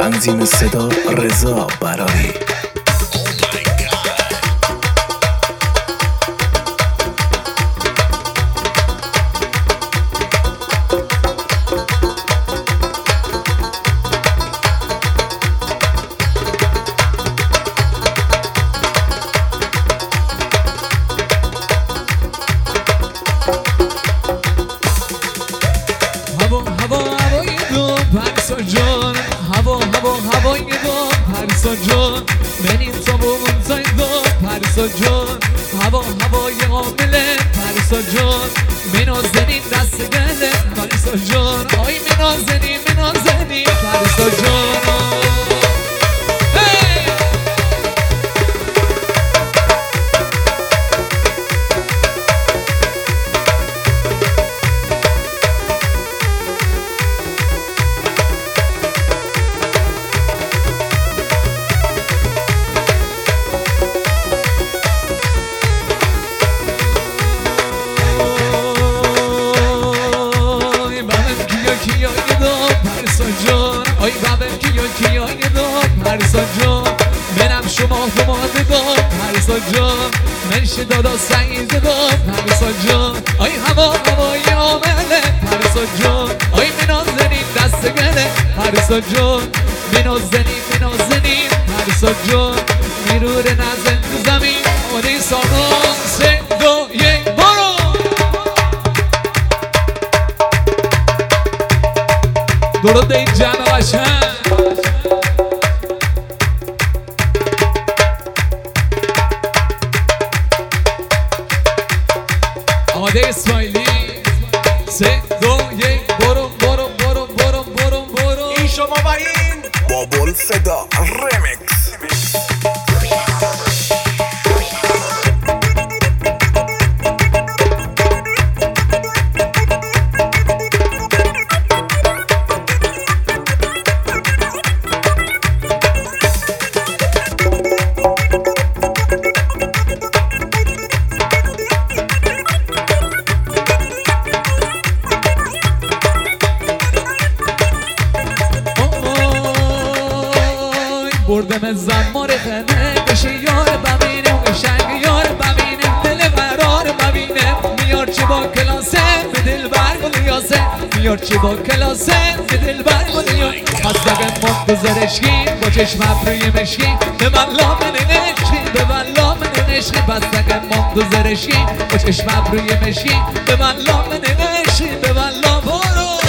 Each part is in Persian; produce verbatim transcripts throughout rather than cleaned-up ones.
تنظیم صدا رضا براری. هوا هوای عامله پریسا جان منازنین دست گله پریسا جان آی منازنین منازنین پریسا جان منم شما دوماده دار پریسا جان منشه دادا سعید دار پریسا جان آی هوا هوای عامله پریسا جان آی منازنین دست گله پریسا جان منازنین منازنین پریسا جان میروره نزن تو زمین آده سامان سه دو یک برو درود این جمع قشنگ آماده اسماعیلی سه دو یک برو برو برو برو برو برو این شما و این بابل صدا رمیکس. بردم زمان خنه بشه یار ببینم قشنگ یار ببینم دل قرار ببینم میار چی با کلاسه به دل برگ و لیاسه میار چی با کلاسه به دل برگ و لیاسه مستقم منتظرشکی با چشم ابروی مشکی به من لامن نشکی به من لامن نشکی مستقم منتظرشکی با چشم ابروی مشکی به من لامن نشکی به من لامن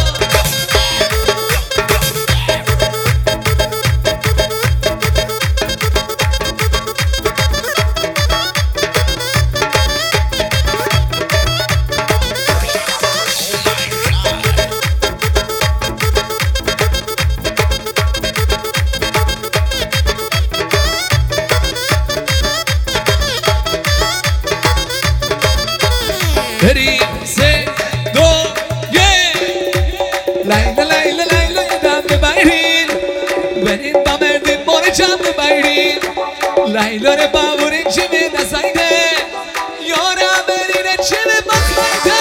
بریم سه دو یک لیلا لیلا لیلا دم ببرین بریم با مردین بار جمع ببرین لیلا رو باورین چی می نسایده یارم برینه چی می بخوایده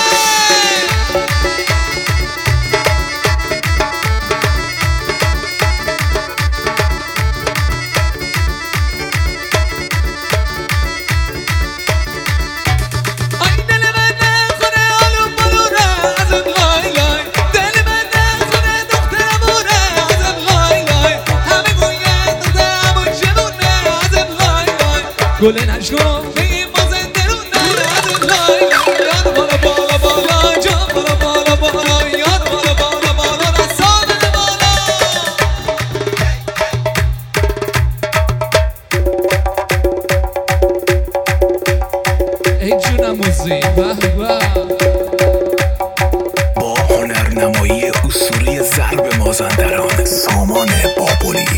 گل نشکن بگیم با زنده رو نرد لای یاد بالا بالا بالا جان بالا بالا بالا یاد بالا بالا بالا رسان بالا ای جونم موزی به با هنرنمایی اسطوره ضرب مازندران سامان بابلی.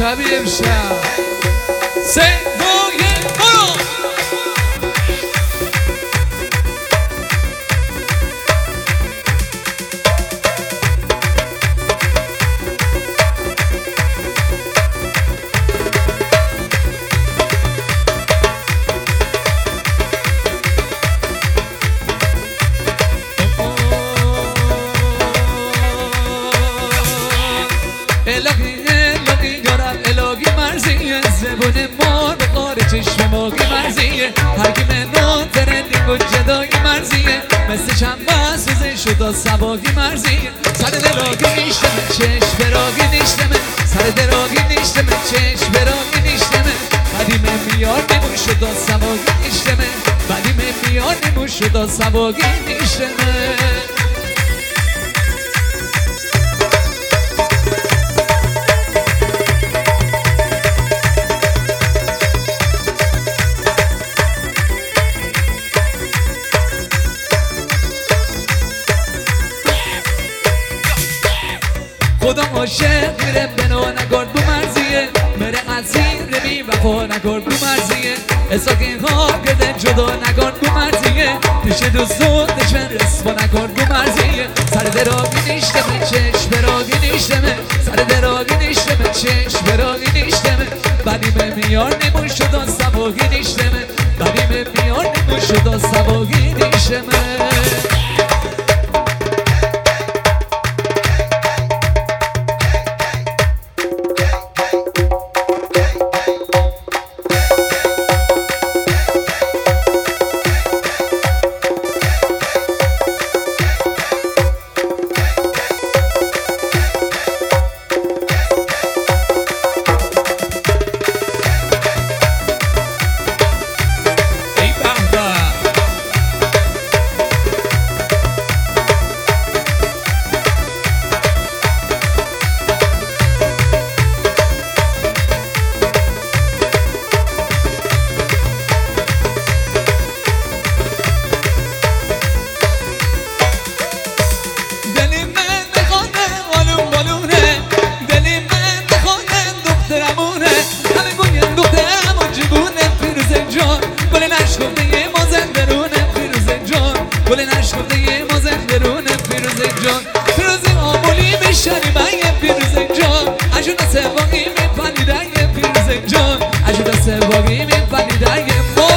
شبیه امشب سه دو یک برو الهی الهی یارم الهی مرزیه زبون مار به قار چشم ماهی مرزیه هرگی منو ترندینگ و جدایی مرزیه مثل چند بسوزه شد و سواهی مرزیه سر دراغی نیشتمه چشم براغی نیشتمه سر دراغی نیشتمه چشم براغی نیشتمه قدیم میار نمون شد و سواهی نیشتمه قدیم میار نمون شد و سواهی نیشتمه خدا عاشق میره بنا نگرد بو مرزیه مره قصیر بی وفا نگرد بو مرزیه اساقی ها گرده جدا نگرد بو مرزیه پیش دوستو دشمن رسوا نگرد بو مرزیه سر دراغی نیشتمه چشم براغی نیشتمه سر دراغی نیشتمه چشم براغی نیشتمه بدیم میار نمون شد و سواهی نیشتمه بدیم میار نمون شد و سواهی نیشتمه گل نشکفته ما زندرونه پیروزه جان پیروزه آمولی میشنی من پیروزه جان اجونا سواقی میپنی در پیروزه جان اجونا سواقی میپنی در